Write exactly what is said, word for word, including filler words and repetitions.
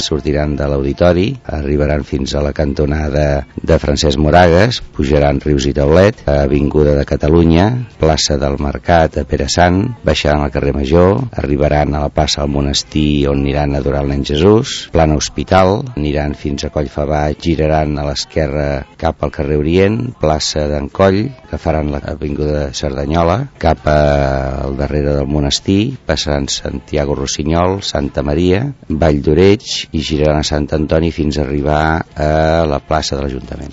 sortiran de l'auditori, arribaran fins a la cantonada de Francesc Moragas, pujaran Rius i Taulet, Avinguda de Catalunya, plaça del Mercat a Pere Sant, baixaran al carrer Major, arribaran a la plaça del Monestir on aniran a adorar el nen Jesús, plana Hospital, aniran fins a Collfabà, giraran a l'esquerra cap al carrer Orient, plaça d'en Coll, que faran l'avinguda de Cerdanyola, cap al darrere del monestir, passaran Santiago Rossinyol, Santa Maria, Vall d'Oreig i giraran a Sant Antoni fins a arribar a la plaça de l'Ajuntament.